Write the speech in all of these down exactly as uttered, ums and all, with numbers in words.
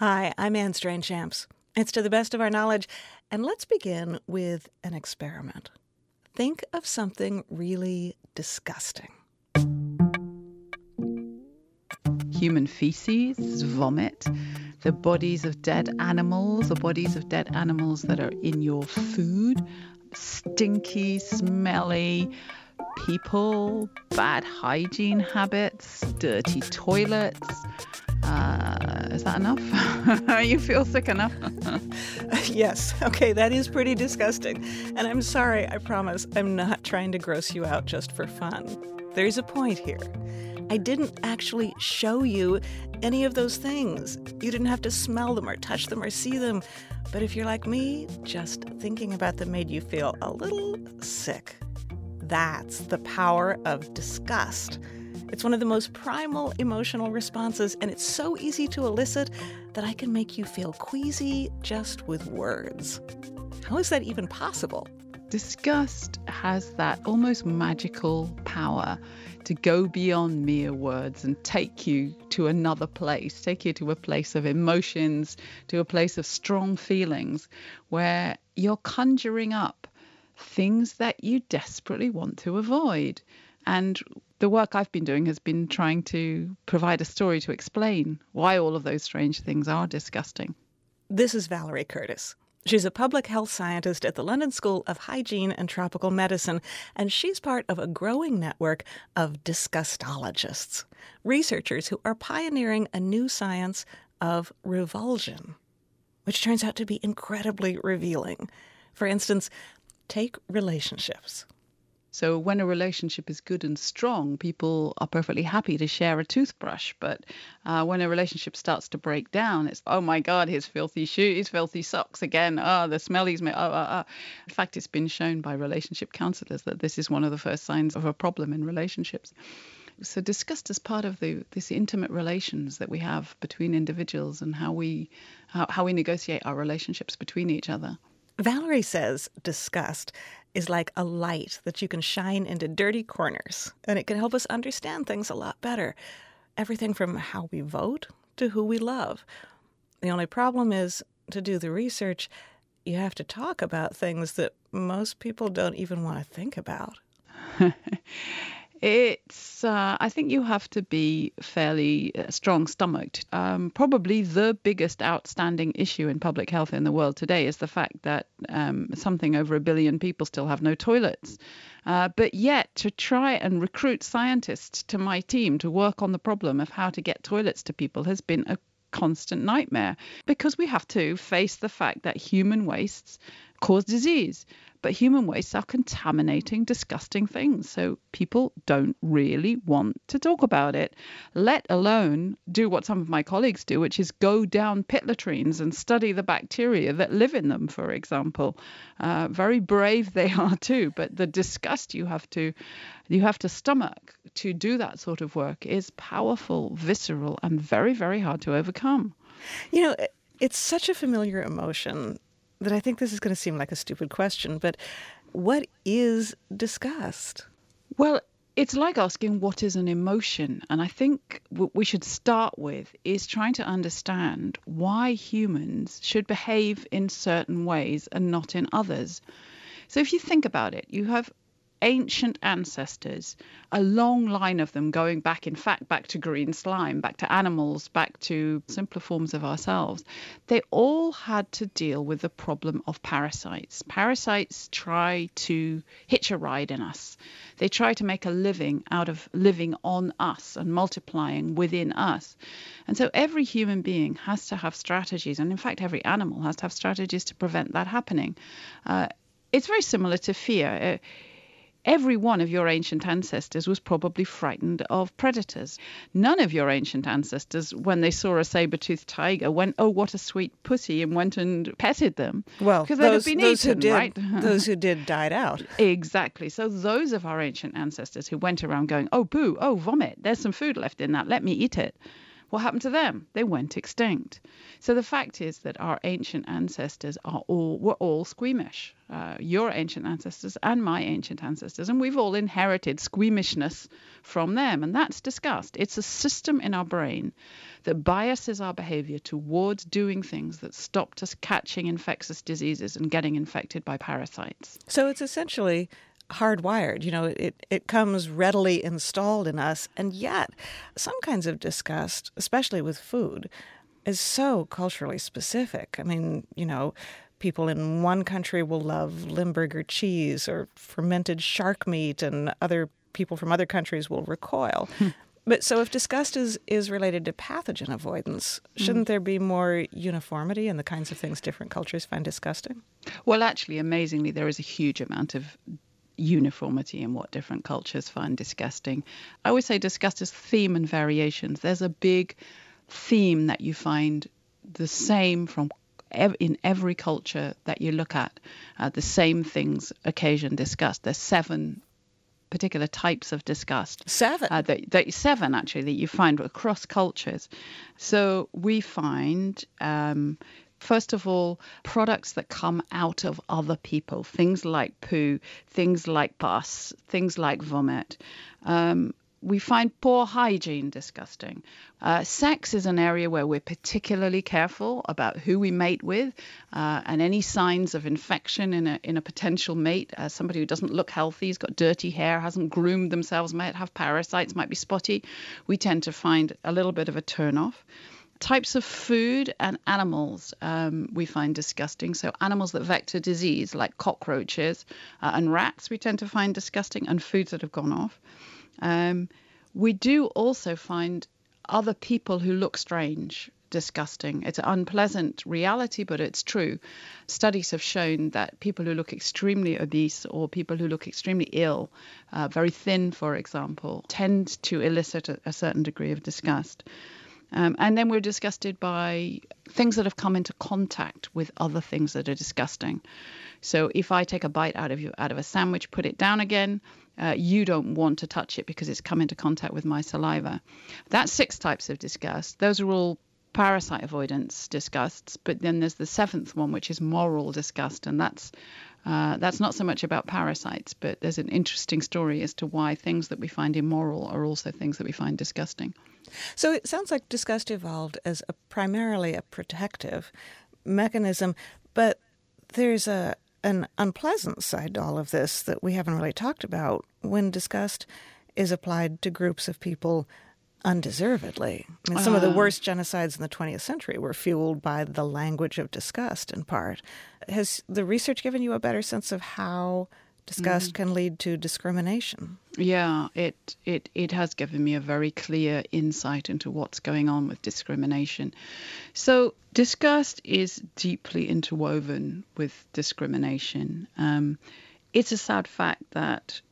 Hi, I'm Anne Strange-Champs. It's To the Best of Our Knowledge, and let's begin with an experiment. Think of something really disgusting. Human feces, vomit, the bodies of dead animals, the bodies of dead animals that are in your food, stinky, smelly people, bad hygiene habits, dirty toilets. Uh, is that enough? You feel sick enough? Yes. Okay, that is pretty disgusting. And I'm sorry, I promise, I'm not trying to gross you out just for fun. There's a point here. I didn't actually show you any of those things. You didn't have to smell them or touch them or see them. But if you're like me, just thinking about them made you feel a little sick. That's the power of disgust. It's one of the most primal emotional responses, and it's so easy to elicit that I can make you feel queasy just with words. How is that even possible? Disgust has that almost magical power to go beyond mere words and take you to another place, take you to a place of emotions, to a place of strong feelings, where you're conjuring up things that you desperately want to avoid. And the work I've been doing has been trying to provide a story to explain why all of those strange things are disgusting. This is Valerie Curtis. She's a public health scientist at the London School of Hygiene and Tropical Medicine, and she's part of a growing network of disgustologists, researchers who are pioneering a new science of revulsion, which turns out to be incredibly revealing. For instance, take relationships. So when a relationship is good and strong, people are perfectly happy to share a toothbrush. But uh, when a relationship starts to break down, it's, oh my God, his filthy shoes, filthy socks again. Oh, the smellies. Oh, oh, oh. In fact, it's been shown by relationship counselors that this is one of the first signs of a problem in relationships. So disgust is part of the this intimate relations that we have between individuals and how we how, how we negotiate our relationships between each other. Valerie says disgust is like a light that you can shine into dirty corners, and it can help us understand things a lot better. Everything from how we vote to who we love. The only problem is, to do the research, you have to talk about things that most people don't even want to think about. It's, uh, I think you have to be fairly uh, strong-stomached. Um, probably the biggest outstanding issue in public health in the world today is the fact that um, something over a billion people still have no toilets. Uh, but yet, to try and recruit scientists to my team to work on the problem of how to get toilets to people has been a constant nightmare, because we have to face the fact that human wastes cause disease. But human wastes are contaminating, disgusting things. So people don't really want to talk about it, let alone do what some of my colleagues do, which is go down pit latrines and study the bacteria that live in them, for example. Uh, very brave they are too. But the disgust you have to you have to stomach to do that sort of work is powerful, visceral, and very, very hard to overcome. You know, it's such a familiar emotion that I think this is going to seem like a stupid question, but what is disgust? Well, it's like asking what is an emotion. And I think what we should start with is trying to understand why humans should behave in certain ways and not in others. So if you think about it, you have ancient ancestors, a long line of them going back, in fact, back to green slime, back to animals, back to simpler forms of ourselves. They all had to deal with the problem of parasites. Parasites try to hitch a ride in us. They try to make a living out of living on us and multiplying within us. And so every human being has to have strategies, and in fact, every animal has to have strategies to prevent that happening. Uh, it's very similar to fear. Uh, Every one of your ancient ancestors was probably frightened of predators. None of your ancient ancestors, when they saw a saber-toothed tiger, went, oh, what a sweet pussy, and went and petted them. Well, because those, they'd have been those eaten, who did, right? those who did died out. Exactly. So those of our ancient ancestors who went around going, oh, poo, oh, vomit, there's some food left in that, let me eat it. What happened to them? They went extinct. So the fact is that our ancient ancestors are all were all squeamish. Uh, your ancient ancestors and my ancient ancestors, and we've all inherited squeamishness from them, and that's disgust. It's a system in our brain that biases our behavior towards doing things that stopped us catching infectious diseases and getting infected by parasites. So it's essentially hardwired. You know, it, it comes readily installed in us. And yet, some kinds of disgust, especially with food, is so culturally specific. I mean, you know, people in one country will love Limburger cheese or fermented shark meat, and other people from other countries will recoil. But so if disgust is, is related to pathogen avoidance, shouldn't mm. there be more uniformity in the kinds of things different cultures find disgusting? Well, actually, amazingly, there is a huge amount of uniformity in what different cultures find disgusting. I always say disgust is theme and variations. There's a big theme that you find the same from ev- in every culture that you look at. Uh, the same things occasion disgust. There's seven particular types of disgust. Seven? Uh, that, that, seven, actually, that you find across cultures. So we find... Um, First of all, products that come out of other people, things like poo, things like pus, things like vomit. Um, we find poor hygiene disgusting. Uh, sex is an area where we're particularly careful about who we mate with, uh, and any signs of infection in a in a potential mate. Uh, somebody who doesn't look healthy, has got dirty hair, hasn't groomed themselves, might have parasites, might be spotty. We tend to find a little bit of a turn-off. Types of food and animals um, we find disgusting. So animals that vector disease, like cockroaches uh, and rats, we tend to find disgusting, and foods that have gone off. Um, we do also find other people who look strange disgusting. It's an unpleasant reality, but it's true. Studies have shown that people who look extremely obese or people who look extremely ill, uh, very thin, for example, tend to elicit a, a certain degree of disgust. Um, and then we're disgusted by things that have come into contact with other things that are disgusting. So if I take a bite out of you out of a sandwich, put it down again, uh, you don't want to touch it because it's come into contact with my saliva. That's six types of disgust. Those are all parasite avoidance disgusts. But then there's the seventh one, which is moral disgust, and that's Uh, that's not so much about parasites, but there's an interesting story as to why things that we find immoral are also things that we find disgusting. So it sounds like disgust evolved as a primarily a protective mechanism, but there's a an unpleasant side to all of this that we haven't really talked about when disgust is applied to groups of people undeservedly. I mean, some uh, of the worst genocides in the twentieth century were fueled by the language of disgust, in part. Has the research given you a better sense of how disgust mm. can lead to discrimination? Yeah, it, it, it has given me a very clear insight into what's going on with discrimination. So disgust is deeply interwoven with discrimination. Um, it's a sad fact that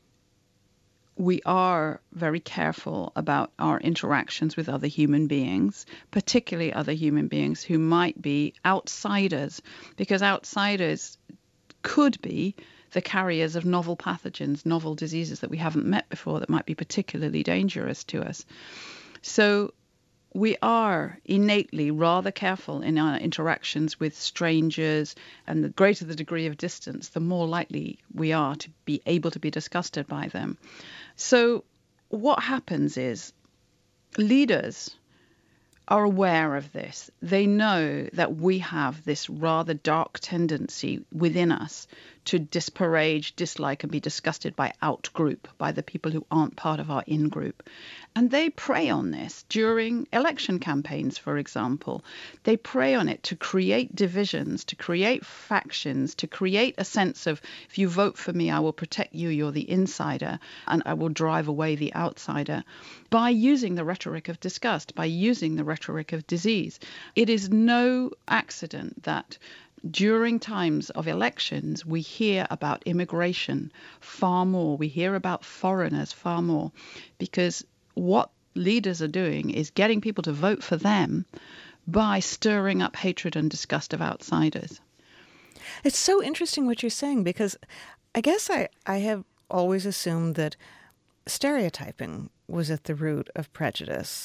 we are very careful about our interactions with other human beings, particularly other human beings who might be outsiders, because outsiders could be the carriers of novel pathogens, novel diseases that we haven't met before that might be particularly dangerous to us. So we are innately rather careful in our interactions with strangers, and the greater the degree of distance, the more likely we are to be able to be disgusted by them. So what happens is leaders are aware of this. They know that we have this rather dark tendency within us to disparage, dislike, and be disgusted by out-group, by the people who aren't part of our in-group. And they prey on this during election campaigns, for example. They prey on it to create divisions, to create factions, to create a sense of, if you vote for me, I will protect you, you're the insider, and I will drive away the outsider, by using the rhetoric of disgust, by using the rhetoric of disease. It is no accident that during times of elections, we hear about immigration far more. We hear about foreigners far more, because what leaders are doing is getting people to vote for them by stirring up hatred and disgust of outsiders. It's so interesting what you're saying, because I guess I, I have always assumed that stereotyping was at the root of prejudice.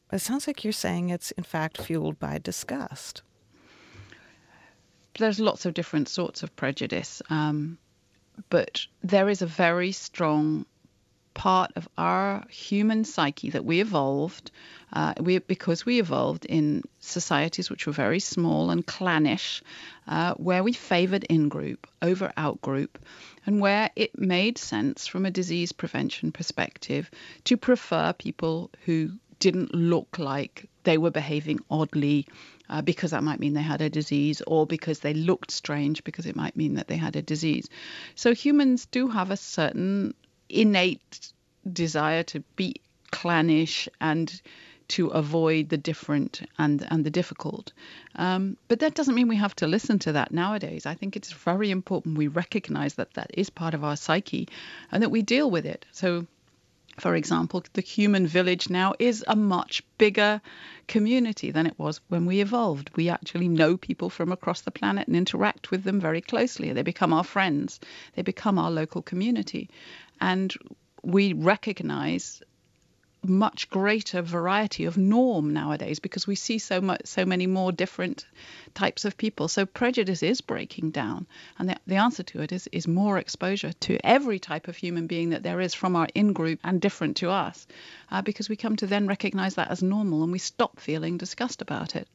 It sounds like you're saying it's, in fact, fueled by disgust. There's lots of different sorts of prejudice, um, but there is a very strong part of our human psyche that we evolved uh, we, because we evolved in societies which were very small and clannish, uh, where we favored in-group over out-group, and where it made sense from a disease prevention perspective to prefer people who didn't look like they were behaving oddly uh, because that might mean they had a disease, or because they looked strange because it might mean that they had a disease. So humans do have a certain innate desire to be clannish and to avoid the different and, and the difficult. Um, but that doesn't mean we have to listen to that nowadays. I think it's very important we recognize that that is part of our psyche and that we deal with it. So, for example, the human village now is a much bigger community than it was when we evolved. We actually know people from across the planet and interact with them very closely. They become our friends. They become our local community. And we recognize much greater variety of norm nowadays because we see so much, so many more different types of people. So prejudice is breaking down, and the, the answer to it is is more exposure to every type of human being that there is from our in-group and different to us, uh, because we come to then recognize that as normal and we stop feeling disgust about it.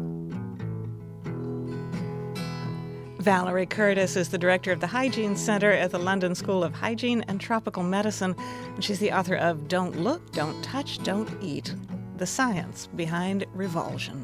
Valerie Curtis is the director of the Hygiene Center at the London School of Hygiene and Tropical Medicine, and she's the author of Don't Look, Don't Touch, Don't Eat, The Science Behind Revulsion.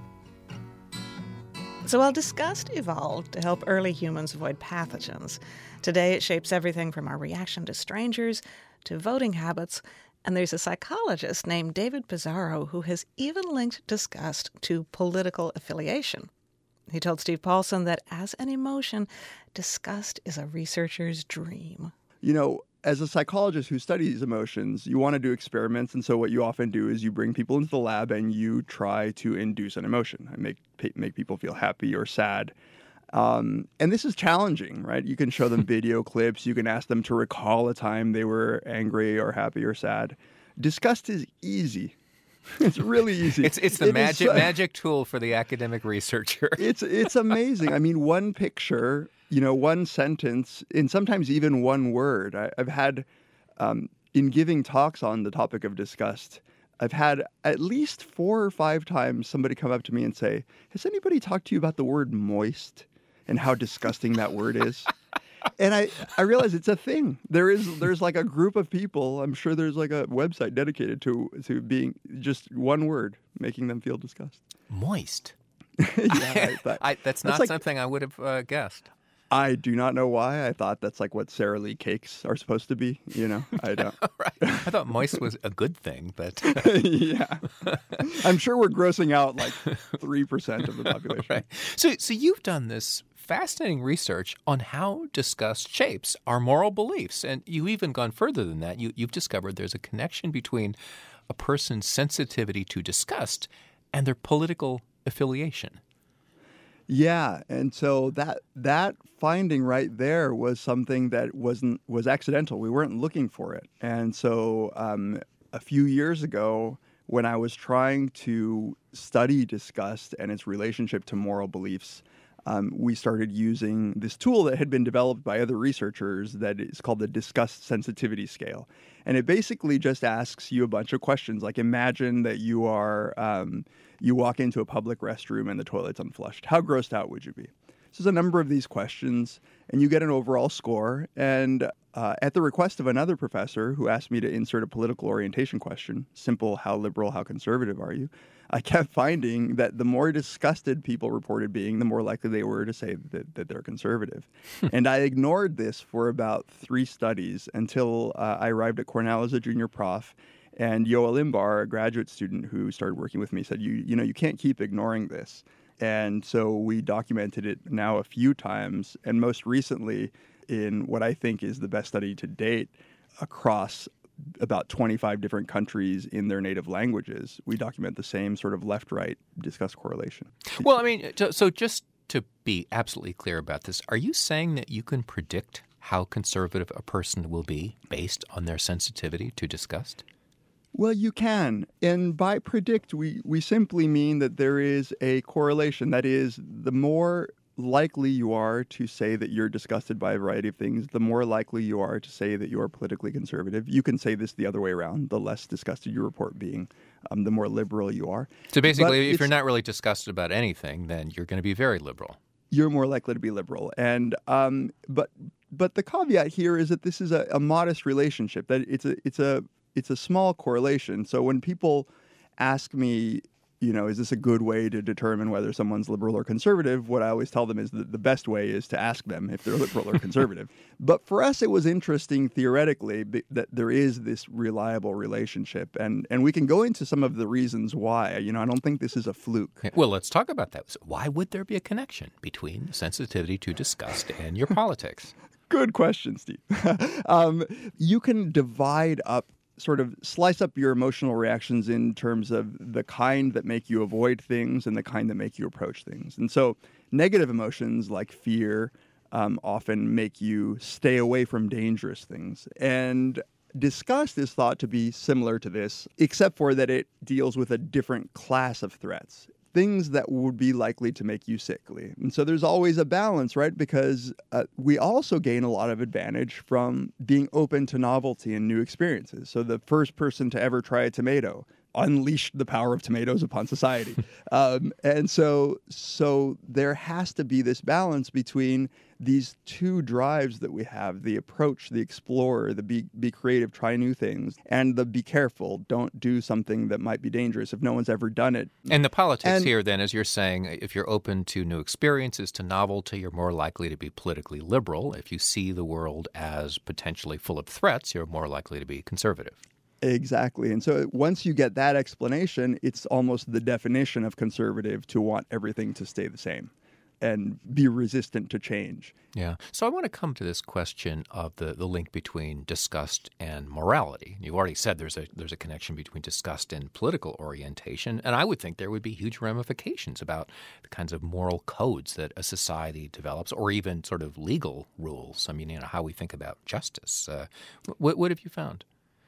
So while disgust evolved to help early humans avoid pathogens, today it shapes everything from our reaction to strangers to voting habits, and there's a psychologist named David Pizarro who has even linked disgust to political affiliation. He told Steve Paulson that as an emotion, disgust is a researcher's dream. You know, as a psychologist who studies emotions, you want to do experiments. And so what you often do is you bring people into the lab and you try to induce an emotion and make, make people feel happy or sad. Um, and this is challenging, right? You can show them video clips. You can ask them to recall a time they were angry or happy or sad. Disgust is easy. It's really easy. It's it's the it magic is, uh, magic tool for the academic researcher. It's it's amazing. I mean, one picture, you know, one sentence, and sometimes even one word. I, I've had, um, in giving talks on the topic of disgust, I've had at least four or five times somebody come up to me and say, "Has anybody talked to you about the word moist and how disgusting that word is?" And I, I realize it's a thing. There is there's like a group of people. I'm sure there's like a website dedicated to to being just one word, making them feel disgust. Moist. yeah, I thought, I, that's not like, something I would have uh, guessed. I do not know why. I thought that's like what Sara Lee cakes are supposed to be. You know, I don't. Right. I thought moist was a good thing, but yeah, I'm sure we're grossing out like three percent of the population. Right. So, so you've done this fascinating research on how disgust shapes our moral beliefs. And you've even gone further than that. You, you've discovered there's a connection between a person's sensitivity to disgust and their political affiliation. Yeah, and so that that finding right there was something that wasn't was accidental. We weren't looking for it. And so um, a few years ago, when I was trying to study disgust and its relationship to moral beliefs, Um, we started using this tool that had been developed by other researchers that is called the Disgust Sensitivity Scale. And it basically just asks you a bunch of questions. Like, imagine that you are, um, you walk into a public restroom and the toilet's unflushed. How grossed out would you be? So there's a number of these questions, and you get an overall score. And uh, at the request of another professor who asked me to insert a political orientation question, simple, how liberal, how conservative are you? I kept finding that the more disgusted people reported being, the more likely they were to say that, that they're conservative. And I ignored this for about three studies until uh, I arrived at Cornell as a junior prof. And Yoel Imbar, a graduate student who started working with me, said, you, you know, you can't keep ignoring this. And so we documented it now a few times, and most recently in what I think is the best study to date across about twenty-five different countries in their native languages. We document the same sort of left-right disgust correlation. Well, I mean, so just to be absolutely clear about this, are you saying that you can predict how conservative a person will be based on their sensitivity to disgust? Well, you can. And by predict, we, we simply mean that there is a correlation. That is, the more likely you are to say that you're disgusted by a variety of things, the more likely you are to say that you're politically conservative. You can say this the other way around. The less disgusted you report being, um, the more liberal you are. So basically, if you're not really disgusted about anything, then you're going to be very liberal. You're more likely to be liberal. And um, but but the caveat here is that this is a, a modest relationship. That it's a it's a it's a small correlation. So when people ask me, you know, is this a good way to determine whether someone's liberal or conservative? What I always tell them is that the best way is to ask them if they're liberal or conservative. But for us, it was interesting theoretically that there is this reliable relationship. And, and we can go into some of the reasons why. You know, I don't think this is a fluke. Well, let's talk about that. So why would there be a connection between sensitivity to disgust and your politics? Good question, Steve. um, you can divide up sort of slice up your emotional reactions in terms of the kind that make you avoid things and the kind that make you approach things. And so negative emotions like fear um, often make you stay away from dangerous things. And disgust is thought to be similar to this, except for that it deals with a different class of threats. Things that would be likely to make you sickly. And so there's always a balance, right? Because uh, we also gain a lot of advantage from being open to novelty and new experiences. So the first person to ever try a tomato unleashed the power of tomatoes upon society. um, and so, so there has to be this balance between these two drives that we have, the approach, the explorer, the be, be creative, try new things, and the be careful, don't do something that might be dangerous if no one's ever done it. And the politics and, here, then, as you're saying, if you're open to new experiences, to novelty, you're more likely to be politically liberal. If you see the world as potentially full of threats, you're more likely to be conservative. Exactly. And so once you get that explanation, it's almost the definition of conservative to want everything to stay the same and be resistant to change. Yeah. So I want to come to this question of the, the link between disgust and morality. You already said there's a there's a connection between disgust and political orientation, and I would think there would be huge ramifications about the kinds of moral codes that a society develops, or even sort of legal rules. I mean, you know, how we think about justice. Uh, what, what have you found?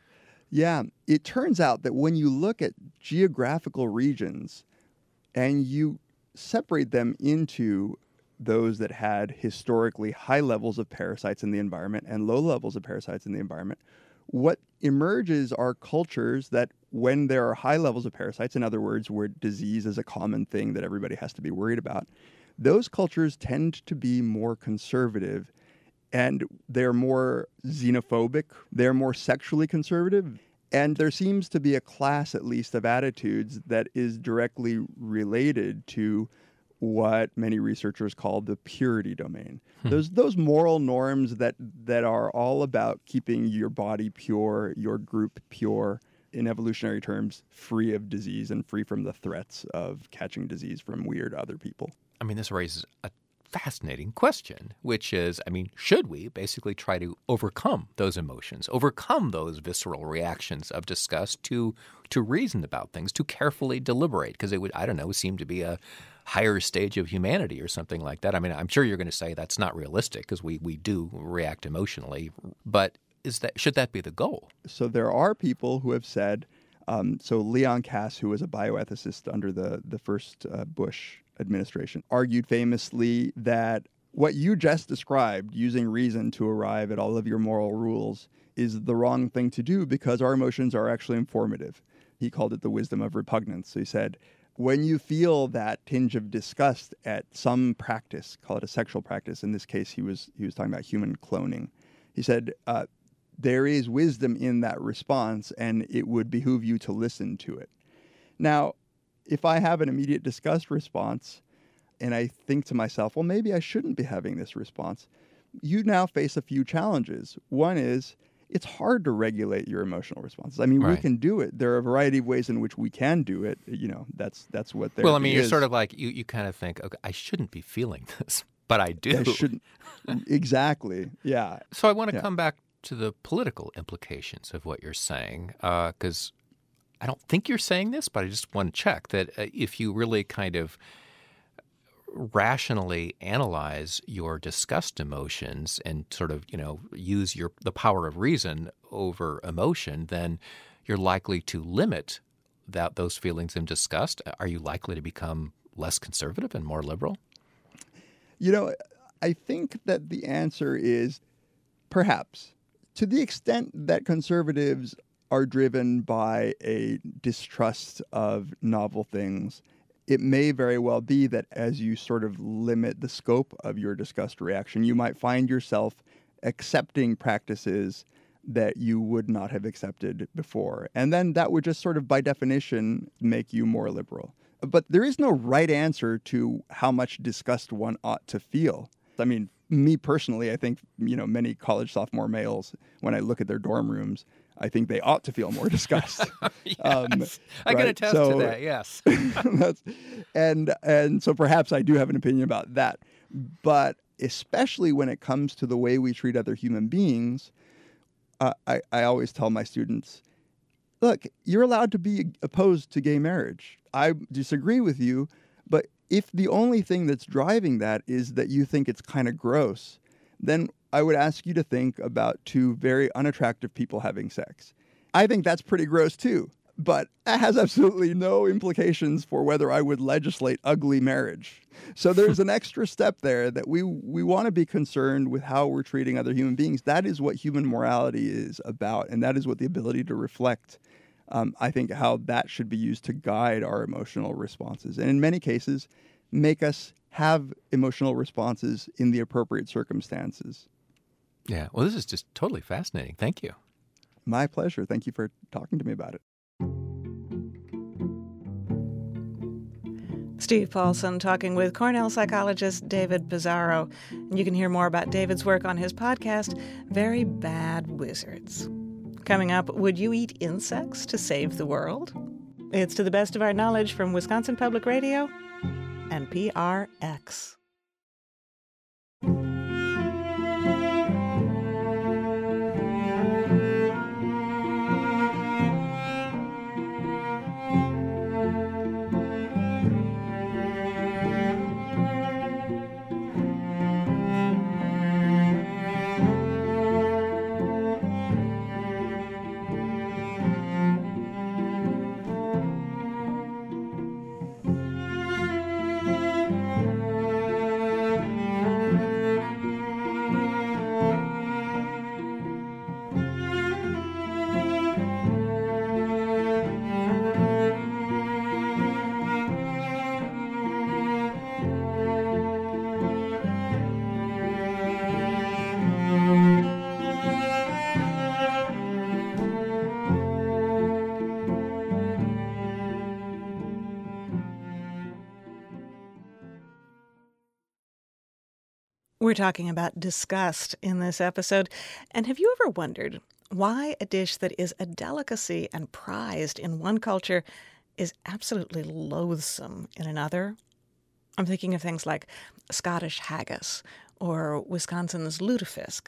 Yeah, it turns out that when you look at geographical regions and you separate them into those that had historically high levels of parasites in the environment and low levels of parasites in the environment, what emerges are cultures that when there are high levels of parasites, in other words, where disease is a common thing that everybody has to be worried about, those cultures tend to be more conservative. And they're more xenophobic, they're more sexually conservative, and there seems to be a class, at least, of attitudes that is directly related to what many researchers call the purity domain. Hmm. Those those moral norms that that are all about keeping your body pure, your group pure, in evolutionary terms, free of disease and free from the threats of catching disease from weird other people. I mean, this raises a fascinating question, which is, I mean, should we basically try to overcome those emotions, overcome those visceral reactions of disgust to to reason about things, to carefully deliberate? Because it would, I don't know, seem to be a higher stage of humanity or something like that. I mean, I'm sure you're going to say that's not realistic because we, we do react emotionally, but is that should that be the goal? So there are people who have said, um, so Leon Kass, who was a bioethicist under the, the first uh, Bush administration, argued famously that what you just described, using reason to arrive at all of your moral rules, is the wrong thing to do because our emotions are actually informative. He called it the wisdom of repugnance. So he said, when you feel that tinge of disgust at some practice, call it a sexual practice, in this case he was he was talking about human cloning, he said, uh, there is wisdom in that response and it would behoove you to listen to it. Now, if I have an immediate disgust response and I think to myself, well, maybe I shouldn't be having this response, you now face a few challenges. One is it's hard to regulate your emotional responses. I mean, right. we can do it. There are a variety of ways in which we can do it. You know, that's that's what therapy is. Well, I mean, you're sort of like, you, you kind of think, okay, I shouldn't be feeling this, but I do. I shouldn't. Exactly. Yeah. So I want to yeah. come back to the political implications of what you're saying, because uh, I don't think you're saying this, but I just want to check that uh, if you really kind of rationally analyze your disgust emotions and sort of, you know, use your the power of reason over emotion, then you're likely to limit that those feelings in disgust. Are you likely to become less conservative and more liberal? You know, I think that the answer is perhaps. To the extent that conservatives are driven by a distrust of novel things, it may very well be that as you sort of limit the scope of your disgust reaction, you might find yourself accepting practices that you would not have accepted before. And then that would just sort of by definition make you more liberal. But there is no right answer to how much disgust one ought to feel. I mean, me personally, I think, you know, many college sophomore males, when I look at their dorm rooms, I think they ought to feel more disgust. Yes. um, I right? can attest so, to that, yes. that's, and and so perhaps I do have an opinion about that. But especially when it comes to the way we treat other human beings, uh, I, I always tell my students, look, you're allowed to be opposed to gay marriage. I disagree with you, but if the only thing that's driving that is that you think it's kind of gross, then I would ask you to think about two very unattractive people having sex. I think that's pretty gross too, but that has absolutely no implications for whether I would legislate ugly marriage. So there's an extra step there that we we want to be concerned with how we're treating other human beings. That is what human morality is about, and that is what the ability to reflect, um, I think, how that should be used to guide our emotional responses. And in many cases, make us have emotional responses in the appropriate circumstances. Yeah, well, this is just totally fascinating. Thank you. My pleasure. Thank you for talking to me about it. Steve Paulson talking with Cornell psychologist David Pizarro. And you can hear more about David's work on his podcast, Very Bad Wizards. Coming up, would you eat insects to save the world? It's To the Best of Our Knowledge from Wisconsin Public Radio and P R X. We're talking about disgust in this episode. And have you ever wondered why a dish that is a delicacy and prized in one culture is absolutely loathsome in another? I'm thinking of things like Scottish haggis, or Wisconsin's lutefisk,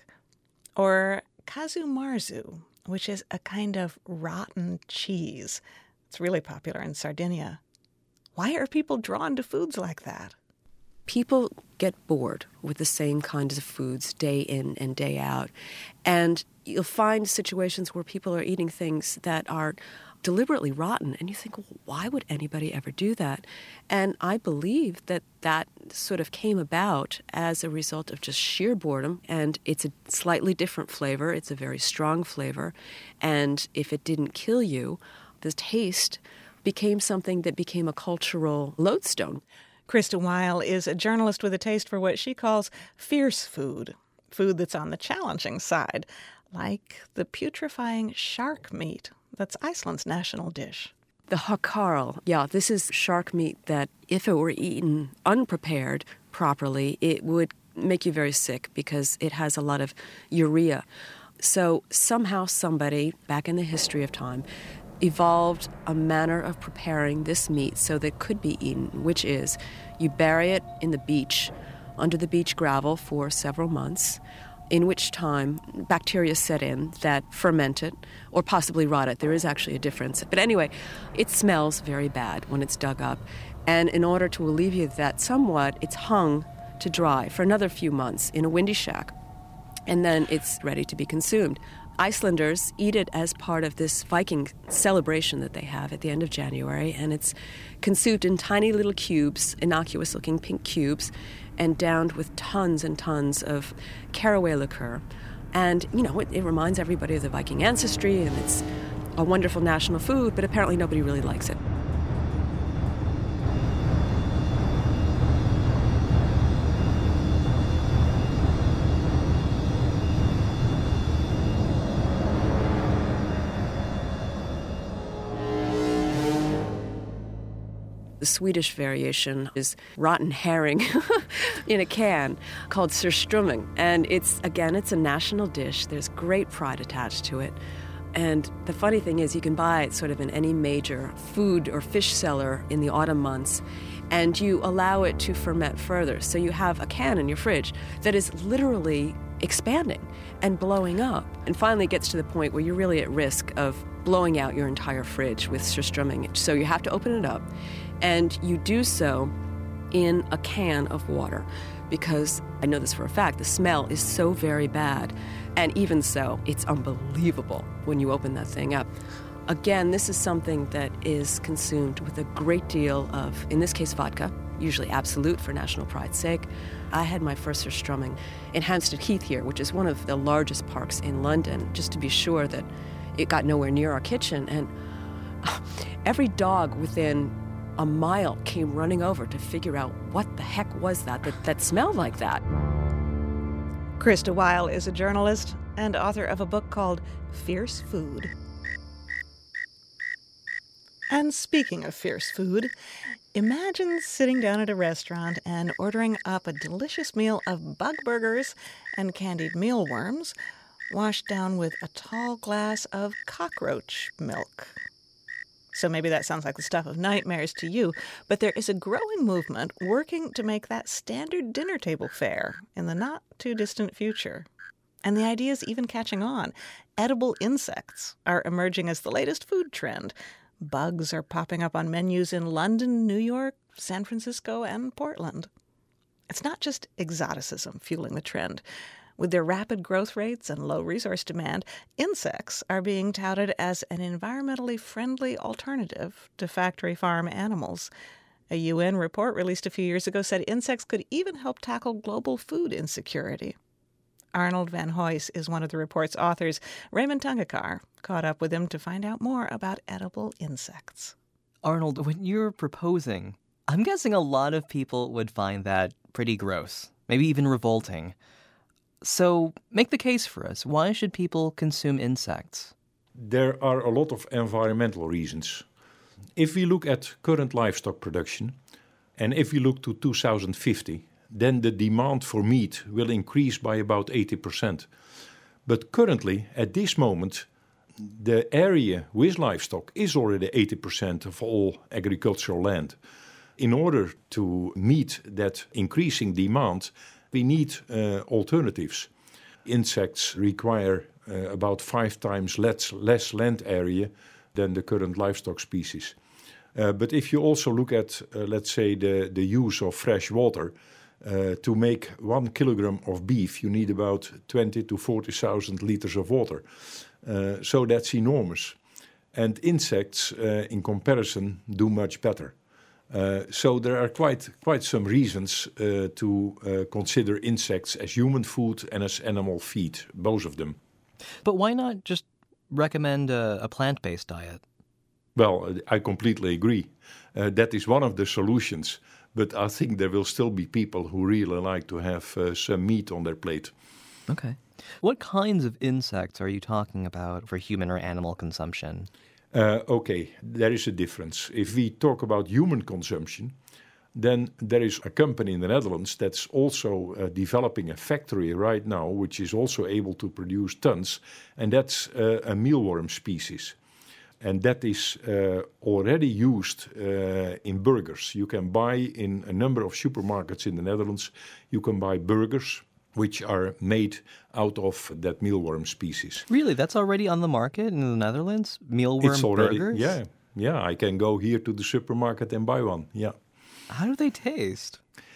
or casu marzu, which is a kind of rotten cheese. It's really popular in Sardinia. Why are people drawn to foods like that? People get bored with the same kinds of foods day in and day out. And you'll find situations where people are eating things that are deliberately rotten. And you think, well, why would anybody ever do that? And I believe that that sort of came about as a result of just sheer boredom. And it's a slightly different flavor. It's a very strong flavor. And if it didn't kill you, the taste became something that became a cultural lodestone. Krista Weil is a journalist with a taste for what she calls fierce food, food that's on the challenging side, like the putrefying shark meat that's Iceland's national dish. The hakarl, yeah, this is shark meat that if it were eaten unprepared properly, it would make you very sick because it has a lot of urea. So somehow somebody, back in the history of time, evolved a manner of preparing this meat so that it could be eaten, which is you bury it in the beach, under the beach gravel for several months, in which time bacteria set in that ferment it or possibly rot it. There is actually a difference. But anyway, it smells very bad when it's dug up. And in order to alleviate that somewhat, it's hung to dry for another few months in a windy shack. And then it's ready to be consumed. Icelanders eat it as part of this Viking celebration that they have at the end of January, and it's consumed in tiny little cubes, innocuous-looking pink cubes, and downed with tons and tons of caraway liqueur. And, you know, it, it reminds everybody of the Viking ancestry, and it's a wonderful national food, but apparently nobody really likes it. The Swedish variation is rotten herring in a can called surströmming. And it's, again, it's a national dish. There's great pride attached to it. And the funny thing is you can buy it sort of in any major food or fish seller in the autumn months, and you allow it to ferment further. So you have a can in your fridge that is literally expanding and blowing up. And finally it gets to the point where you're really at risk of blowing out your entire fridge with surströmming. So you have to open it up. And you do so in a can of water because, I know this for a fact, the smell is so very bad. And even so, it's unbelievable when you open that thing up. Again, this is something that is consumed with a great deal of, in this case, vodka, usually Absolut for national pride's sake. I had my first surströmming in Hampstead Heath here, which is one of the largest parks in London, just to be sure that it got nowhere near our kitchen. And every dog within a mile came running over to figure out what the heck was that that, that smelled like that. Krista Weil is a journalist and author of a book called Fierce Food. And speaking of fierce food, imagine sitting down at a restaurant and ordering up a delicious meal of bug burgers and candied mealworms, washed down with a tall glass of cockroach milk. So maybe that sounds like the stuff of nightmares to you, but there is a growing movement working to make that standard dinner table fare in the not-too-distant future. And the idea is even catching on. Edible insects are emerging as the latest food trend. Bugs are popping up on menus in London, New York, San Francisco, and Portland. It's not just exoticism fueling the trend. With their rapid growth rates and low resource demand, insects are being touted as an environmentally friendly alternative to factory farm animals. A U N report released a few years ago said insects could even help tackle global food insecurity. Arnold van Huys is one of the report's authors. Raymond Tungekar caught up with him to find out more about edible insects. Arnold, when you're proposing, I'm guessing a lot of people would find that pretty gross, maybe even revolting. So make the case for us. Why should people consume insects? There are a lot of environmental reasons. If we look at current livestock production, and if we look to two thousand fifty, then the demand for meat will increase by about eighty percent. But currently, at this moment, the area with livestock is already eighty percent of all agricultural land. In order to meet that increasing demand, we need uh, alternatives. Insects require uh, about five times less, less land area than the current livestock species. Uh, but if you also look at, uh, let's say, the, the use of fresh water, uh, to make one kilogram of beef, you need about twenty to forty thousand liters of water. Uh, so that's enormous. And insects, uh, in comparison, do much better. Uh, so there are quite quite some reasons uh, to uh, consider insects as human food and as animal feed, both of them. But why not just recommend a, a plant-based diet? Well, I completely agree. Uh, that is one of the solutions. But I think there will still be people who really like to have uh, some meat on their plate. Okay. What kinds of insects are you talking about for human or animal consumption? Uh, okay, there is a difference. If we talk about human consumption, then there is a company in the Netherlands that's also uh, developing a factory right now, which is also able to produce tons, and that's uh, a mealworm species. And that is uh, already used uh, in burgers. You can buy in a number of supermarkets in the Netherlands, you can buy burgers which are made out of that mealworm species. Really? That's already on the market in the Netherlands? Mealworm it's already, burgers? Yeah, yeah. I can go here to the supermarket and buy one, yeah. How do they taste?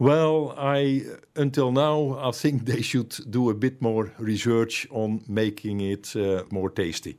Well, I until now, I think they should do a bit more research on making it uh, more tasty.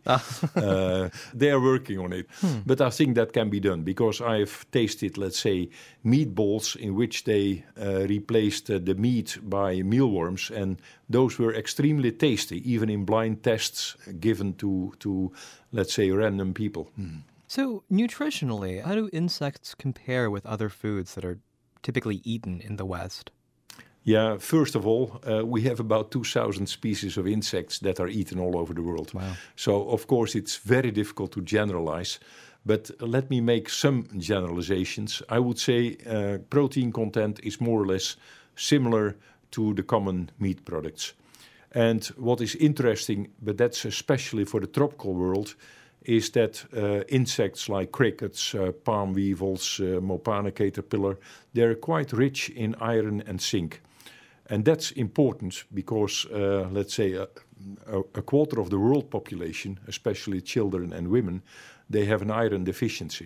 uh, they are working on it. Hmm. But I think that can be done because I've tasted, let's say, meatballs in which they uh, replaced uh, the meat by mealworms, and those were extremely tasty, even in blind tests given to, to let's say, random people. Hmm. So, nutritionally, how do insects compare with other foods that are typically eaten in the West? Yeah, first of all, uh, we have about two thousand species of insects that are eaten all over the world. Wow. So, of course, it's very difficult to generalize. But let me make some generalizations. I would say uh, protein content is more or less similar to the common meat products. And what is interesting, but that's especially for the tropical world, is that uh, insects like crickets, uh, palm weevils, uh, Mopana caterpillar, they're quite rich in iron and zinc. And that's important because, uh, let's say, a, a quarter of the world population, especially children and women, they have an iron deficiency.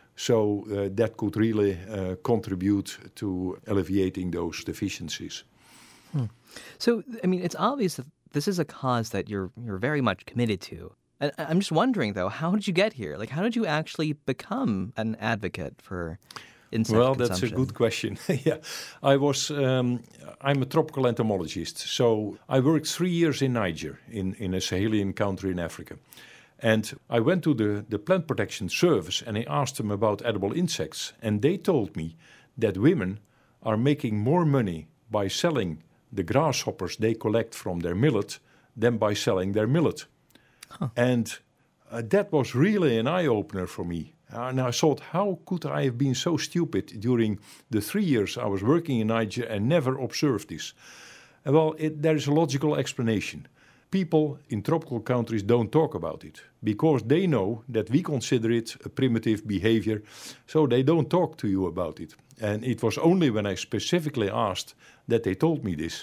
So uh, that could really uh, contribute to alleviating those deficiencies. Hmm. So, I mean, it's obvious that this is a cause that you're you're very much committed to. And I'm just wondering, though, how did you get here? Like, how did you actually become an advocate for insect well, consumption? Well, that's a good question. yeah, I was, um, I'm a tropical entomologist. So I worked three years in Niger, in, in a Sahelian country in Africa. And I went to the, the Plant Protection Service and I asked them about edible insects. And they told me that women are making more money by selling the grasshoppers they collect from their millet than by selling their millet. Huh. And uh, that was really an eye-opener for me. And I thought, how could I have been so stupid during the three years I was working in Niger and never observed this? And well, it, there is a logical explanation. People in tropical countries don't talk about it because they know that we consider it a primitive behavior, so they don't talk to you about it. And it was only when I specifically asked that they told me this.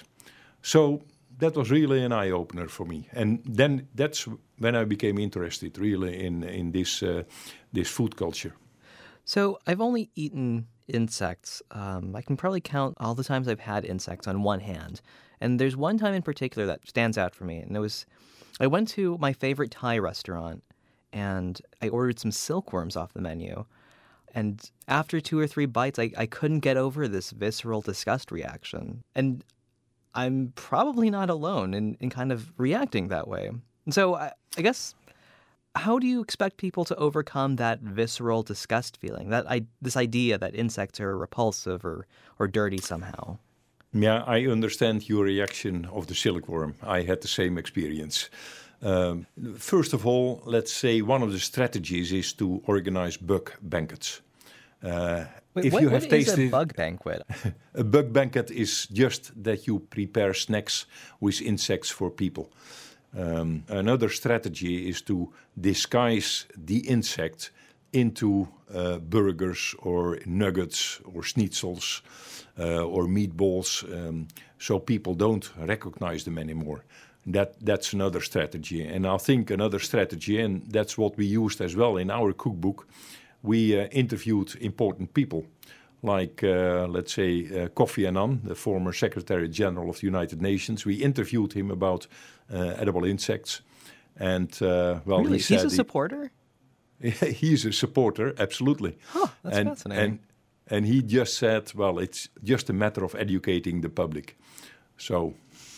So that was really an eye-opener for me. And then that's when I became interested really in, in this, uh, this food culture. So I've only eaten insects. Um, I can probably count all the times I've had insects on one hand. And there's one time in particular that stands out for me. And it was, I went to my favorite Thai restaurant and I ordered some silkworms off the menu. And after two or three bites, I, I couldn't get over this visceral disgust reaction. And I'm probably not alone in, in kind of reacting that way. And so I, I guess, how do you expect people to overcome that visceral disgust feeling, that I, this idea that insects are repulsive or, or dirty somehow? Yeah, I understand your reaction of the silkworm. I had the same experience. Um, first of all, let's say one of the strategies is to organize bug banquets. Uh, Wait, if what, you have what tasted, is a bug banquet? A bug banquet is just that you prepare snacks with insects for people. Um, another strategy is to disguise the insect into uh, burgers or nuggets or schnitzels uh, or meatballs, um, so people don't recognize them anymore. That that's another strategy. And I think another strategy, and that's what we used as well in our cookbook, we uh, interviewed important people, like, uh, let's say, uh, Kofi Annan, the former Secretary General of the United Nations. We interviewed him about uh, edible insects. And, uh, well, really? he said... He's a supporter? He, he's a supporter, absolutely. Huh, that's and, fascinating. And, and he just said, well, it's just a matter of educating the public. So...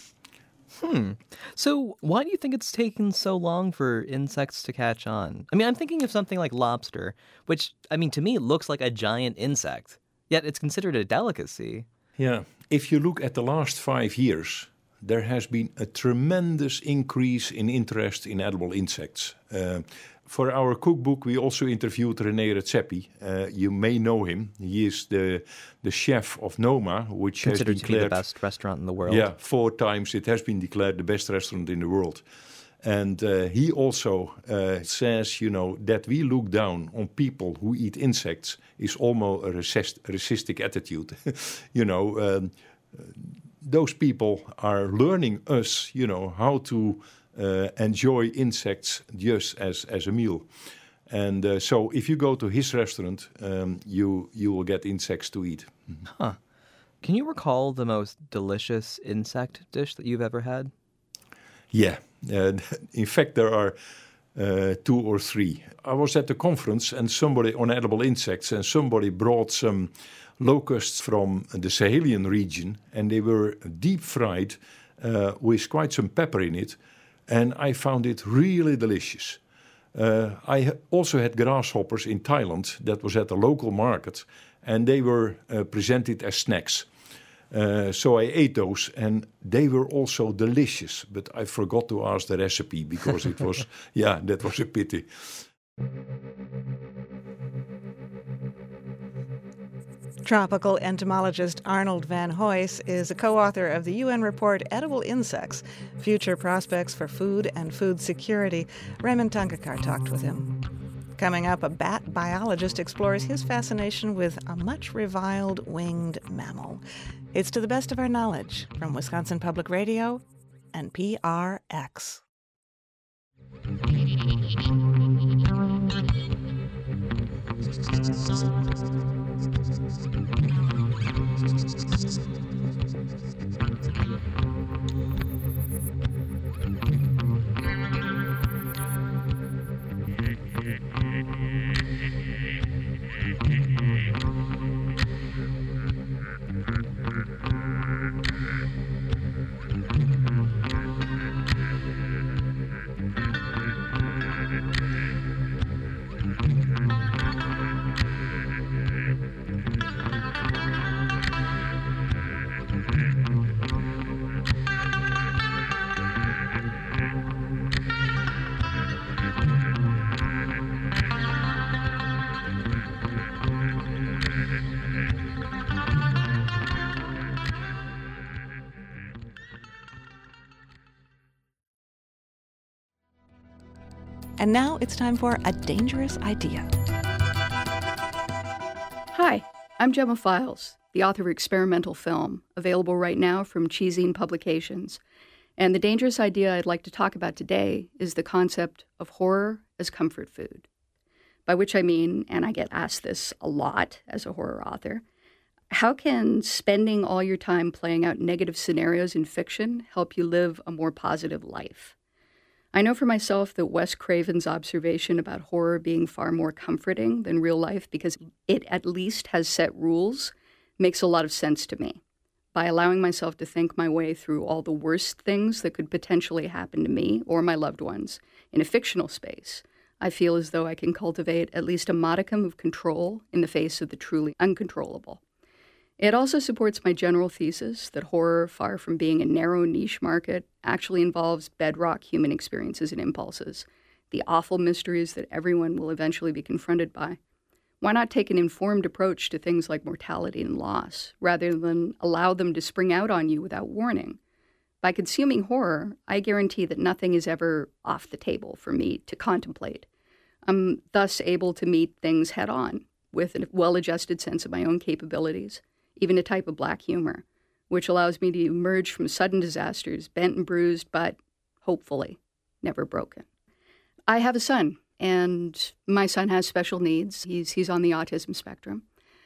Hmm. So why do you think it's taken so long for insects to catch on? I mean, I'm thinking of something like lobster, which, I mean, to me, looks like a giant insect, yet it's considered a delicacy. Yeah. If you look at the last five years, there has been a tremendous increase in interest in edible insects. Uh, for our cookbook, we also interviewed René Redzepi. Uh, you may know him. He is the the chef of Noma, which Considered has been declared to be the best restaurant in the world. Yeah, four times it has been declared the best restaurant in the world. And uh, he also uh, says, you know, that we look down on people who eat insects is almost a racist, racistic attitude. you know, um, those people are learning us, you know, how to uh, enjoy insects just as, as a meal. And uh, so if you go to his restaurant, um, you you will get insects to eat. Huh. Can you recall the most delicious insect dish that you've ever had? Yeah. Uh, in fact, there are uh, two or three. I was at the conference and somebody on edible insects, and somebody brought some locusts from the Sahelian region, and they were deep fried uh, with quite some pepper in it, and I found it really delicious. Uh, I also had grasshoppers in Thailand that was at the local market, and they were uh, presented as snacks. Uh, so I ate those, and they were also delicious, but I forgot to ask the recipe because it was, yeah, that was a pity. Tropical entomologist Arnold van Huys is a co-author of the U N report Edible Insects, Future Prospects for Food and Food Security. Raymond Tangakar talked with him. Coming up, a bat biologist explores his fascination with a much reviled winged mammal. It's To the Best of Our Knowledge from Wisconsin Public Radio and P R X. And now it's time for A Dangerous Idea. Hi, I'm Gemma Files, the author of Experimental Film, available right now from Cheezine Publications. And the dangerous idea I'd like to talk about today is the concept of horror as comfort food. By which I mean, and I get asked this a lot as a horror author, how can spending all your time playing out negative scenarios in fiction help you live a more positive life? I know for myself that Wes Craven's observation about horror being far more comforting than real life because it at least has set rules makes a lot of sense to me. By allowing myself to think my way through all the worst things that could potentially happen to me or my loved ones in a fictional space, I feel as though I can cultivate at least a modicum of control in the face of the truly uncontrollable. It also supports my general thesis that horror, far from being a narrow niche market, actually involves bedrock human experiences and impulses, the awful mysteries that everyone will eventually be confronted by. Why not take an informed approach to things like mortality and loss, rather than allow them to spring out on you without warning? By consuming horror, I guarantee that nothing is ever off the table for me to contemplate. I'm thus able to meet things head on, with a well-adjusted sense of my own capabilities, even a type of black humor, which allows me to emerge from sudden disasters bent and bruised, but hopefully never broken. I have a son, and my son has special needs. He's he's on the autism spectrum.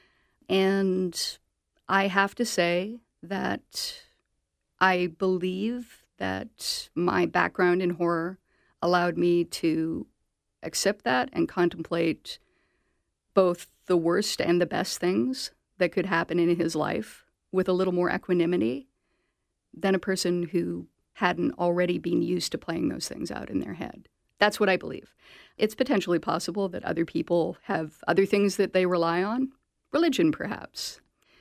And I have to say that I believe that my background in horror allowed me to accept that and contemplate both the worst and the best things that could happen in his life with a little more equanimity than a person who hadn't already been used to playing those things out in their head. That's what I believe. It's potentially possible that other people have other things that they rely on. Religion, perhaps.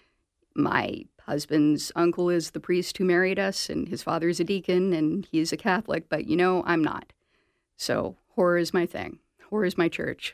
My husband's uncle is the priest who married us, and his father is a deacon, and he's a Catholic, but, you know, I'm not. So horror is my thing. Horror is my church.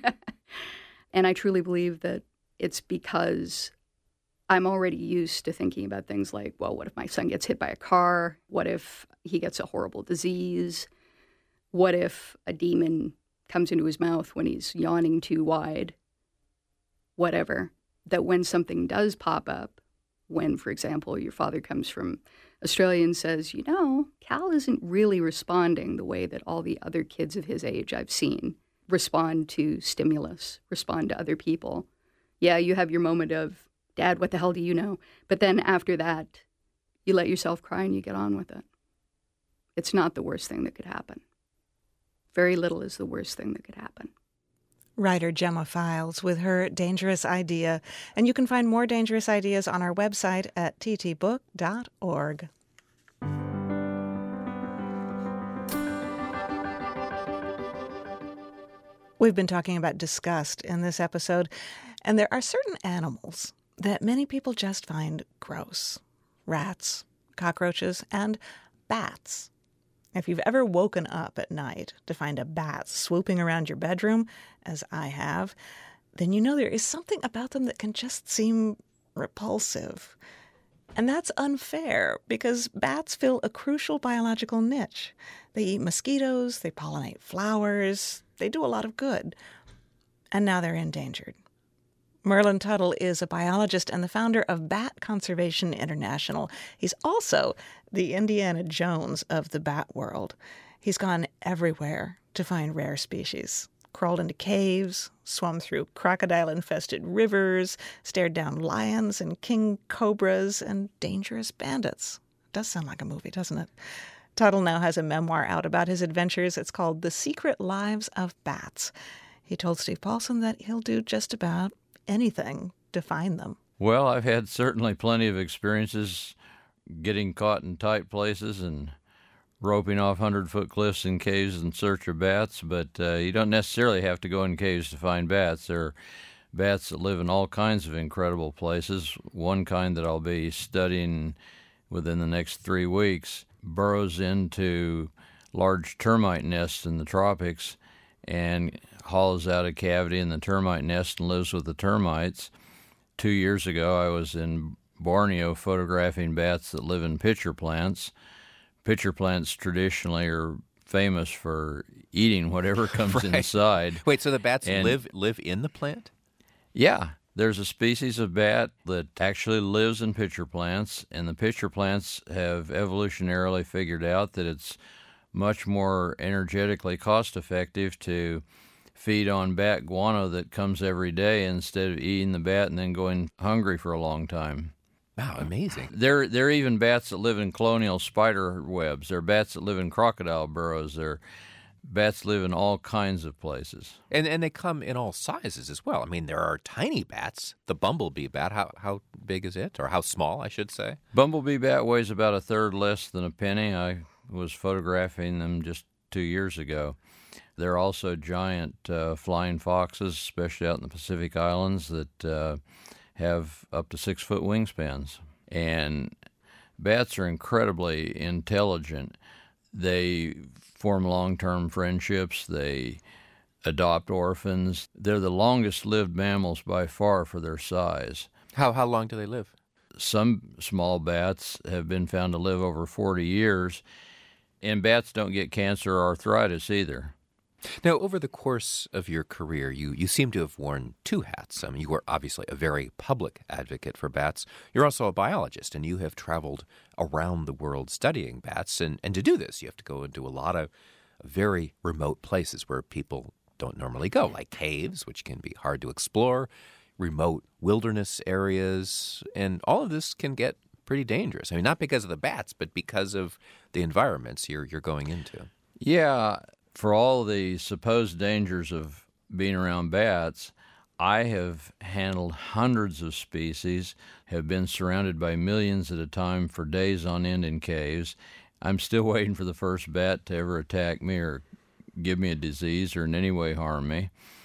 And I truly believe that it's because I'm already used to thinking about things like, well, what if my son gets hit by a car? What if he gets a horrible disease? What if a demon comes into his mouth when he's yawning too wide? Whatever. That when something does pop up, when, for example, your father comes from Australia and says, you know, Cal isn't really responding the way that all the other kids of his age I've seen respond to stimulus, respond to other people. Yeah, you have your moment of, Dad, what the hell do you know? But then after that, you let yourself cry and you get on with it. It's not the worst thing that could happen. Very little is the worst thing that could happen. Writer Gemma Files with her Dangerous Idea. And you can find more Dangerous Ideas on our website at t t book dot org. We've been talking about disgust in this episode, and there are certain animals that many people just find gross. Rats, cockroaches, and bats. If you've ever woken up at night to find a bat swooping around your bedroom, as I have, then you know there is something about them that can just seem repulsive. And that's unfair because bats fill a crucial biological niche. They eat mosquitoes, they pollinate flowers, they do a lot of good. And now they're endangered. Merlin Tuttle is a biologist and the founder of Bat Conservation International. He's also the Indiana Jones of the bat world. He's gone everywhere to find rare species. Crawled into caves, swum through crocodile-infested rivers, stared down lions and king cobras and dangerous bandits. Does sound like a movie, doesn't it? Tuttle now has a memoir out about his adventures. It's called The Secret Lives of Bats. He told Steve Paulson that he'll do just about anything to find them. Well, I've had certainly plenty of experiences getting caught in tight places and roping off hundred-foot cliffs and caves in search of bats, but uh, you don't necessarily have to go in caves to find bats. There are bats that live in all kinds of incredible places. One kind that I'll be studying within the next three weeks burrows into large termite nests in the tropics and hollows out a cavity in the termite nest and lives with the termites. Two years ago, I was in Borneo photographing bats that live in pitcher plants. Pitcher plants traditionally are famous for eating whatever comes right. inside. Wait, so the bats and, live live in the plant? Yeah. There's a species of bat that actually lives in pitcher plants, and the pitcher plants have evolutionarily figured out that it's much more energetically cost-effective to feed on bat guano that comes every day instead of eating the bat and then going hungry for a long time. Wow, amazing. There, there are even bats that live in colonial spider webs. There are bats that live in crocodile burrows. There are bats live in all kinds of places. And and they come in all sizes as well. I mean, there are tiny bats. The bumblebee bat, how how big is it? Or how small, I should say? Bumblebee bat weighs about a third less than a penny. I was photographing them just two years ago. There are also giant uh, flying foxes, especially out in the Pacific Islands, that uh, have up to six-foot wingspans. And bats are incredibly intelligent. They form long-term friendships. They adopt orphans. They're the longest-lived mammals by far for their size. How how long do they live? Some small bats have been found to live over forty years, and bats don't get cancer or arthritis either. Now, over the course of your career, you, you seem to have worn two hats. I mean, you were obviously a very public advocate for bats. You're also a biologist, and you have traveled around the world studying bats. And, and to do this, you have to go into a lot of very remote places where people don't normally go, like caves, which can be hard to explore, remote wilderness areas, and all of this can get pretty dangerous. I mean, not because of the bats, but because of the environments you're you're going into. Yeah. For all the supposed dangers of being around bats, I have handled hundreds of species, have been surrounded by millions at a time for days on end in caves. I'm still waiting for the first bat to ever attack me or give me a disease or in any way harm me.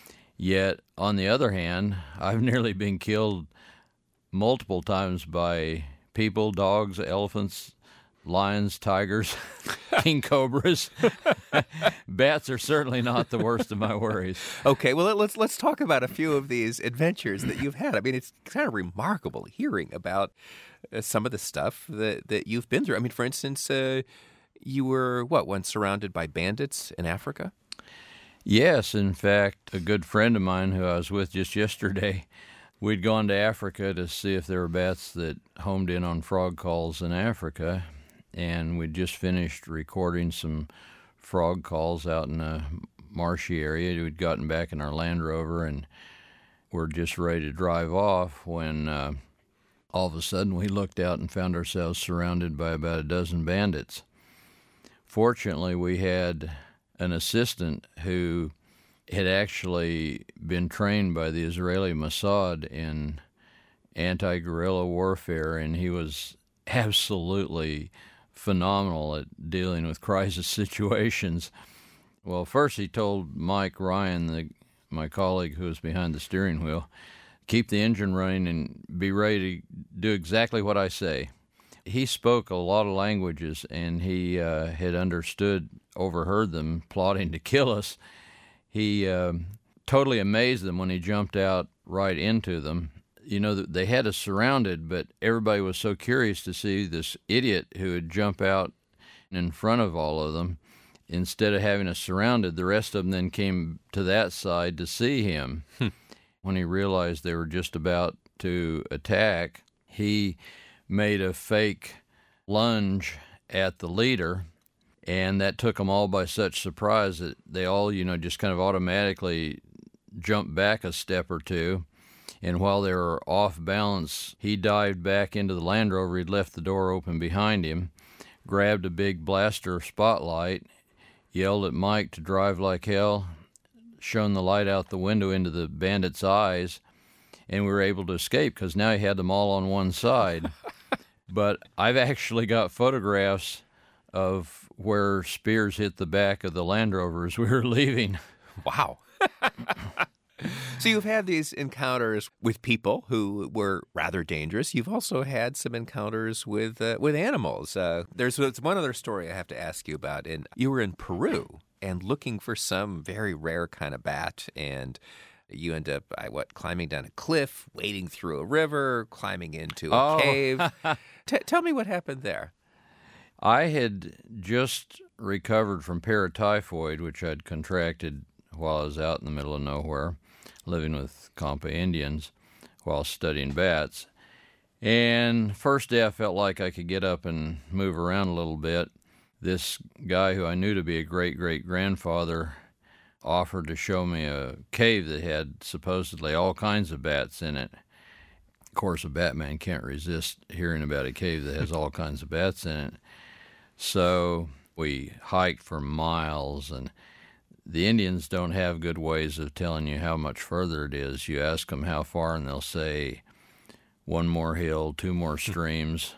Yet, on the other hand, I've nearly been killed multiple times by people, dogs, elephants, lions, tigers, king cobras. Bats are certainly not the worst of my worries. Okay, well, let's let's talk about a few of these adventures that you've had. I mean, it's kind of remarkable hearing about uh, some of the stuff that, that you've been through. I mean, for instance, uh, you were, what, once surrounded by bandits in Africa? Yes, in fact, a good friend of mine who I was with just yesterday, we'd gone to Africa to see if there were bats that homed in on frog calls in Africa. And we'd just finished recording some frog calls out in a marshy area. We'd gotten back in our Land Rover and were just ready to drive off when uh, all of a sudden we looked out and found ourselves surrounded by about a dozen bandits. Fortunately, we had an assistant who had actually been trained by the Israeli Mossad in anti-guerrilla warfare, and he was absolutely phenomenal at dealing with crisis situations. Well, first he told Mike Ryan, the, my colleague who was behind the steering wheel, keep the engine running and be ready to do exactly what I say. He spoke a lot of languages, and he uh, had understood, overheard them plotting to kill us. He uh, totally amazed them when he jumped out right into them. You know, they had us surrounded, but everybody was so curious to see this idiot who would jump out in front of all of them. Instead of having us surrounded, the rest of them then came to that side to see him. When he realized they were just about to attack, he made a fake lunge at the leader, and that took them all by such surprise that they all, you know, just kind of automatically jumped back a step or two. And while they were off balance, he dived back into the Land Rover. He'd left the door open behind him, grabbed a big blaster spotlight, yelled at Mike to drive like hell, shone the light out the window into the bandits' eyes, and we were able to escape because now he had them all on one side. But I've actually got photographs of where spears hit the back of the Land Rover as we were leaving. Wow. So you've had these encounters with people who were rather dangerous. You've also had some encounters with uh, with animals. Uh, there's, there's one other story I have to ask you about. And you were in Peru and looking for some very rare kind of bat, and you end up, I, what, climbing down a cliff, wading through a river, climbing into a Oh. cave. T- tell me what happened there. I had just recovered from paratyphoid, which I'd contracted while I was out in the middle of nowhere, living with Compa Indians while studying bats. And first day I felt like I could get up and move around a little bit. This guy who I knew to be a great-great-grandfather offered to show me a cave that had supposedly all kinds of bats in it. Of course, a Batman can't resist hearing about a cave that has all kinds of bats in it. So we hiked for miles, and the Indians don't have good ways of telling you how much further it is. You ask them how far, and they'll say one more hill, two more streams,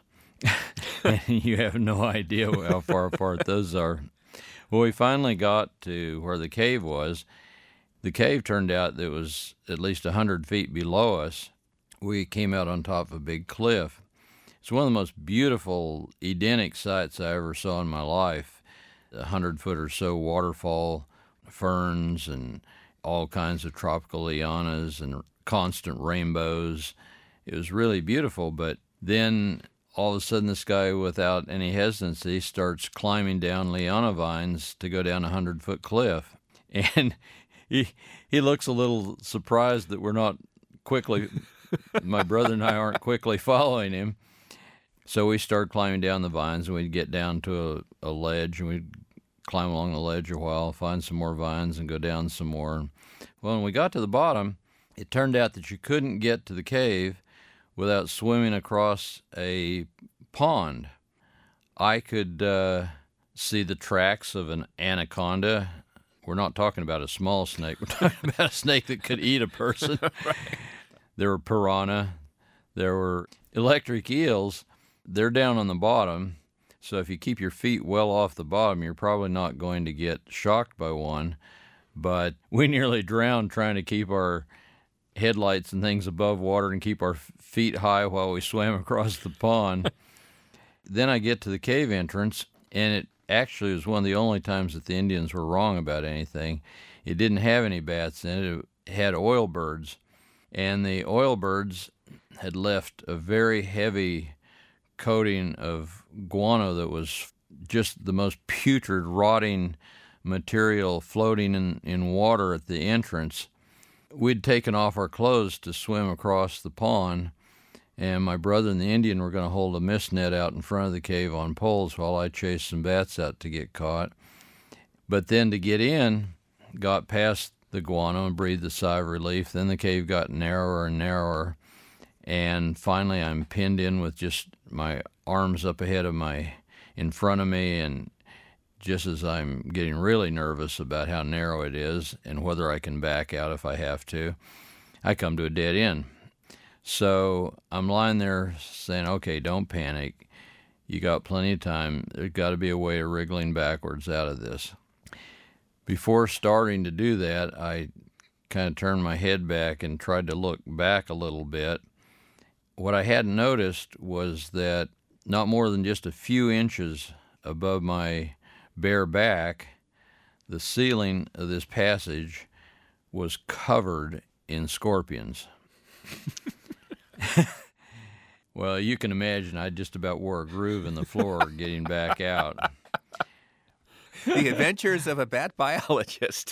and you have no idea how far apart those are. Well, we finally got to where the cave was. The cave turned out that it was at least one hundred feet below us. We came out on top of a big cliff. It's one of the most beautiful Edenic sights I ever saw in my life. A hundred foot or so waterfall, ferns, and all kinds of tropical lianas and constant rainbows. It was really beautiful, but then all of a sudden this guy, without any hesitancy, starts climbing down liana vines to go down a hundred-foot cliff. And he he looks a little surprised that we're not quickly, my brother and I aren't quickly following him. So we started climbing down the vines, and we'd get down to a, a ledge, and we'd climb along the ledge a while, find some more vines, and go down some more. Well, when we got to the bottom, it turned out that you couldn't get to the cave without swimming across a pond. I could uh, see the tracks of an anaconda. We're not talking about a small snake. We're talking about a snake that could eat a person. Right. There were piranha. There were electric eels. They're down on the bottom, so if you keep your feet well off the bottom, you're probably not going to get shocked by one. But we nearly drowned trying to keep our headlights and things above water and keep our feet high while we swam across the pond. Then I get to the cave entrance, and it actually was one of the only times that the Indians were wrong about anything. It didn't have any bats in it. It had oil birds, and the oil birds had left a very heavy coating of guano that was just the most putrid, rotting material floating in, in water at the entrance. We'd taken off our clothes to swim across the pond, and my brother and the Indian were going to hold a mist net out in front of the cave on poles while I chased some bats out to get caught. But then to get in, got past the guano and breathed a sigh of relief. Then the cave got narrower and narrower, And finally, I'm pinned in with just my arms up ahead of my, in front of me, and just as I'm getting really nervous about how narrow it is and whether I can back out if I have to, I come to a dead end. So I'm lying there saying, okay, don't panic. You got plenty of time. There's got to be a way of wriggling backwards out of this. Before starting to do that, I kind of turned my head back and tried to look back a little bit. What I hadn't noticed was that not more than just a few inches above my bare back, the ceiling of this passage was covered in scorpions. Well, you can imagine I just about wore a groove in the floor getting back out. The adventures of a bat biologist.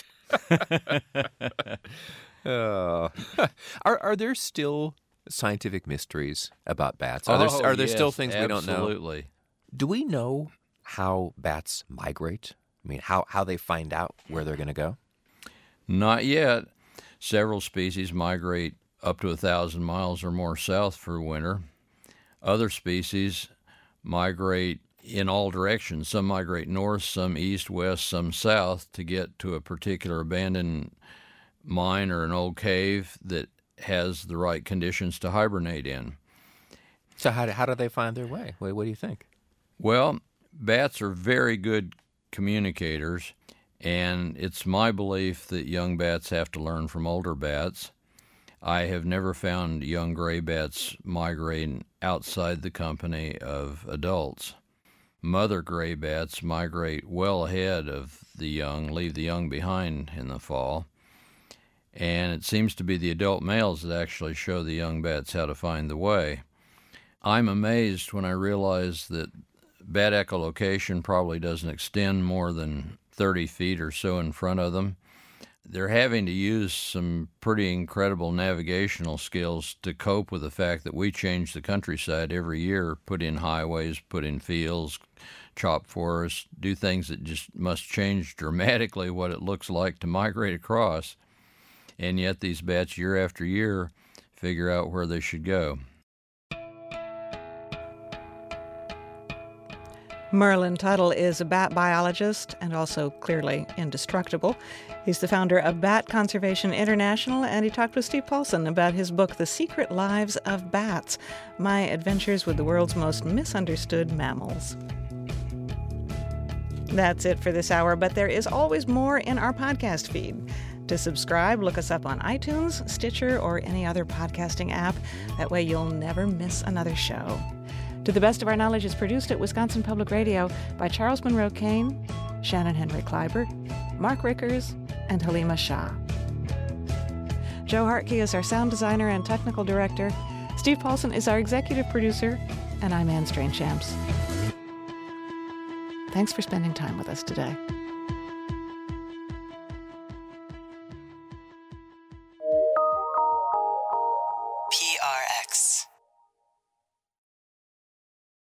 Oh. Are are there still scientific mysteries about bats? Are there, oh, are there yes, still things we don't know? Absolutely. Do we know how bats migrate? I mean, how, how they find out where they're going to go? Not yet. Several species migrate up to a thousand miles or more south for winter. Other species migrate in all directions. Some migrate north, some east, west, some south to get to a particular abandoned mine or an old cave that has the right conditions to hibernate in. So how do, how do they find their way? What, what do you think? Well, bats are very good communicators, and it's my belief that young bats have to learn from older bats. I have never found young gray bats migrating outside the company of adults. Mother gray bats migrate well ahead of the young, leave the young behind in the fall. And it seems to be the adult males that actually show the young bats how to find the way. I'm amazed when I realize that bat echolocation probably doesn't extend more than thirty feet or so in front of them. They're having to use some pretty incredible navigational skills to cope with the fact that we change the countryside every year, put in highways, put in fields, chop forests, do things that just must change dramatically what it looks like to migrate across. And yet these bats, year after year, figure out where they should go. Merlin Tuttle is a bat biologist and also clearly indestructible. He's the founder of Bat Conservation International, and he talked with Steve Paulson about his book, The Secret Lives of Bats, My Adventures with the World's Most Misunderstood Mammals. That's it for this hour, but there is always more in our podcast feed. To subscribe, look us up on iTunes, Stitcher, or any other podcasting app. That way you'll never miss another show. To the Best of Our Knowledge is produced at Wisconsin Public Radio by Charles Monroe Kane, Shannon Henry Kleiber, Mark Rickers, and Halima Shah. Joe Hartke is our sound designer and technical director. Steve Paulson is our executive producer, and I'm Anne Strange-Shamps. Thanks for spending time with us today.